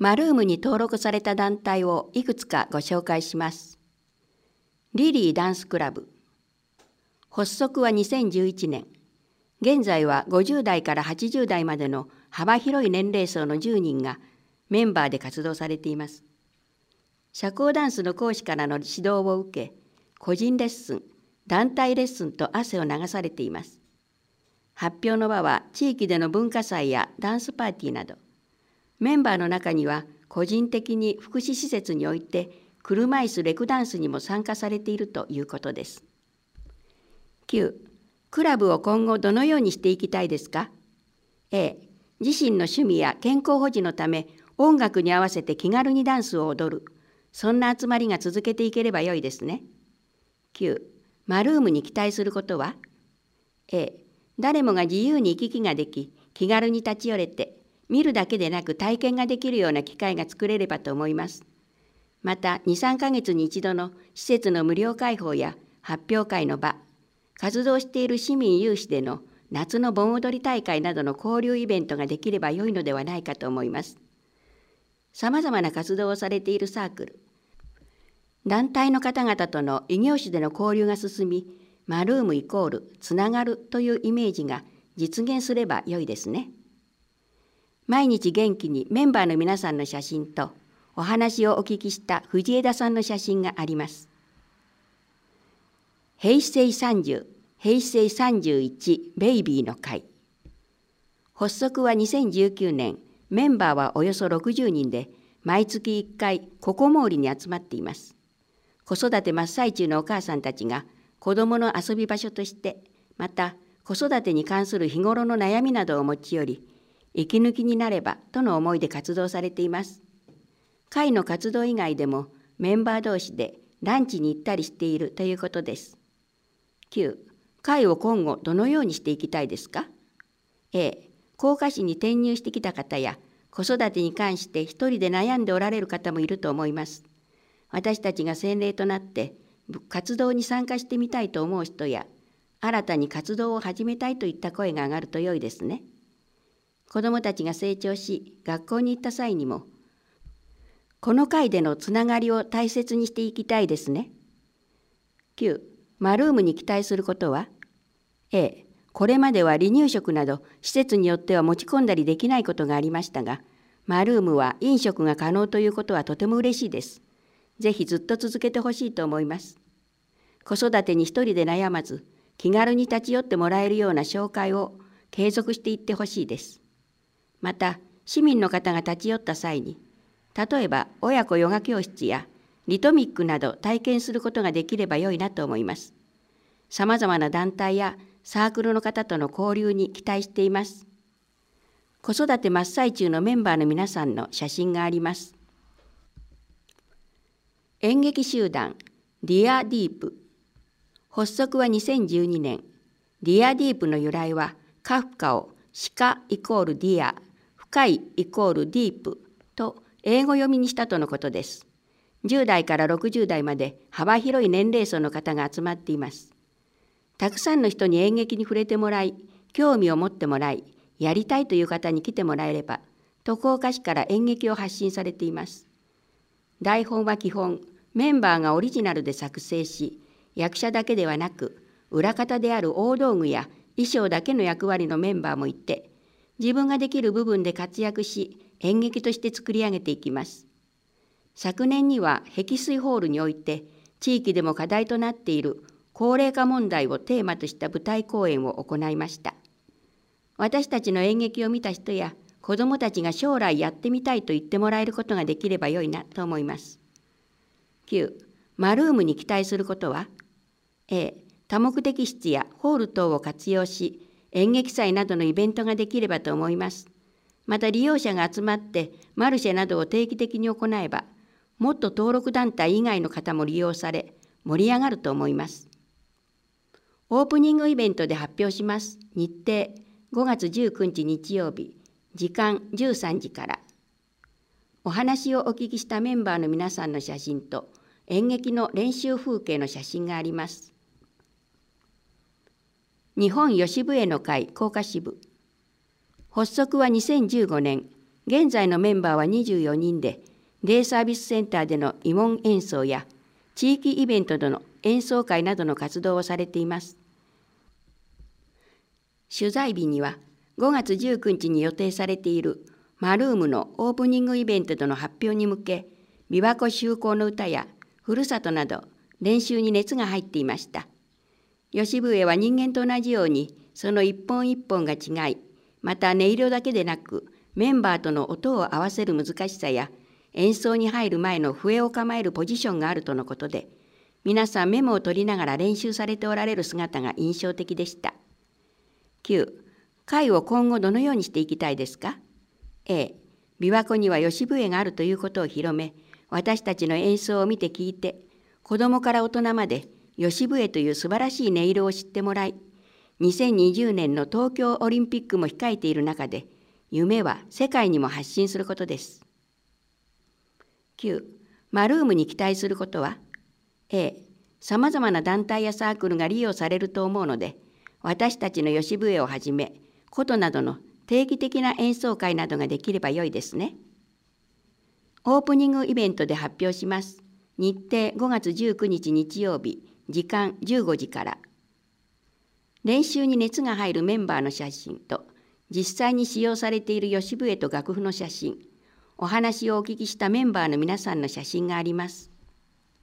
マルームに登録された団体をいくつかご紹介します。リリーダンスクラブ。発足は2011年。現在は50代から80代までの幅広い年齢層の10人がメンバーで活動されています。社交ダンスの講師からの指導を受け、個人レッスン、団体レッスンと汗を流されています。発表の場は地域での文化祭やダンスパーティーなど、メンバーの中には個人的に福祉施設において車椅子レクダンスにも参加されているということです。9、クラブを今後どのようにしていきたいですか？ A、自身の趣味や健康保持のため音楽に合わせて気軽にダンスを踊る。そんな集まりが続けていければよいですね。9、マルームに期待することは？ A、誰もが自由に行き来ができ、気軽に立ち寄れて、見るだけでなく体験ができるような機会が作れればと思います。また、2、3ヶ月に一度の施設の無料開放や発表会の場、活動している市民有志での夏の盆踊り大会などの交流イベントができればよいのではないかと思います。さまざまな活動をされているサークル、団体の方々との異業種での交流が進み、マルームイコールつながるというイメージが実現すればよいですね。毎日元気にメンバーの皆さんの写真とお話をお聞きした藤枝さんの写真があります。平成30、平成31ベイビーの会。発足は2019年、メンバーはおよそ60人で、毎月1回ここもりに集まっています。子育て真っ最中のお母さんたちが子どもの遊び場所として、また子育てに関する日頃の悩みなどを持ち寄り、息抜きになればとの思いで活動されています。会の活動以外でもメンバー同士でランチに行ったりしているということです。9、会を今後どのようにしていきたいですか？ A、甲賀市に転入してきた方や子育てに関して一人で悩んでおられる方もいると思います。私たちが先例となって活動に参加してみたいと思う人や、新たに活動を始めたいといった声が上がると良いですね。子どもたちが成長し、学校に行った際にも、この会でのつながりを大切にしていきたいですね。9、マルームに期待することは？ A、これまでは離乳食など施設によっては持ち込んだりできないことがありましたが、マルームは飲食が可能ということはとても嬉しいです。ぜひずっと続けてほしいと思います。子育てに一人で悩まず、気軽に立ち寄ってもらえるような紹介を継続していってほしいです。また、市民の方が立ち寄った際に、例えば親子ヨガ教室やリトミックなど体験することができれば良いなと思います。さまざまな団体やサークルの方との交流に期待しています。子育て真っ最中のメンバーの皆さんの写真があります。演劇集団ディアディープ。発足は2012年。ディアディープの由来はカフカを鹿イコールディア、深いイコールディープと英語読みにしたとのことです。10代から60代まで幅広い年齢層の方が集まっています。たくさんの人に演劇に触れてもらい、興味を持ってもらい、やりたいという方に来てもらえれば、と甲賀市から演劇を発信されています。台本は基本、メンバーがオリジナルで作成し、役者だけではなく、裏方である大道具や衣装だけの役割のメンバーもいて、自分ができる部分で活躍し、演劇として作り上げていきます。昨年には碧水ホールにおいて、地域でも課題となっている高齢化問題をテーマとした舞台公演を行いました。私たちの演劇を見た人や子どもたちが将来やってみたいと言ってもらえることができれば良いなと思います。9、マルームに期待することは？ A、多目的室やホール等を活用し、演劇祭などのイベントができればと思います。また利用者が集まってマルシェなどを定期的に行えば、もっと登録団体以外の方も利用され、盛り上がると思います。オープニングイベントで発表します。日程、5月19日日曜日、時間13時から。お話をお聞きしたメンバーの皆さんの写真と、演劇の練習風景の写真があります。日本吉笛の会甲賀支部。発足は2015年、 現在のメンバーは24人で、デイサービスセンターでの慰問演奏や地域イベントでの演奏会などの活動をされています。取材日には5月19日に予定されているマルームのオープニングイベントでの発表に向け、琵琶湖修好の歌やふるさとなど練習に熱が入っていました。吉笛は人間と同じようにその一本一本が違い、また音色だけでなくメンバーとの音を合わせる難しさや演奏に入る前の笛を構えるポジションがあるとのことで、皆さんメモを取りながら練習されておられる姿が印象的でした。9、会を今後どのようにしていきたいですか？ A、琵琶湖には吉笛があるということを広め、私たちの演奏を見て聞いて、子どもから大人まで吉笛という素晴らしい音色を知ってもらい、2020年の東京オリンピックも控えている中で、夢は世界にも発信することです。9、マルームに期待することは A、さまざまな団体やサークルが利用されると思うので、私たちの吉笛をはじめ、琴などの定期的な演奏会などができれば良いですね。オープニングイベントで発表します。日程5月19日日曜日、時間15時から。練習に熱が入るメンバーの写真と、実際に使用されている吉笛と楽譜の写真、お話をお聞きしたメンバーの皆さんの写真があります。